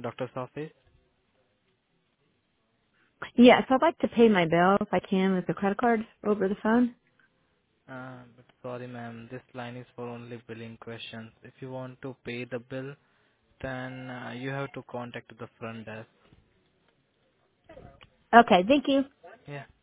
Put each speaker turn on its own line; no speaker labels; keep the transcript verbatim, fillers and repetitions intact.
doctor's office.
Yes, I'd like to pay my bill if I can with a credit card over the phone.
Uh, but sorry, ma'am, this line is for only billing questions. If you want to pay the bill, then uh, you have to contact the front desk.
Okay, thank you.
Yeah.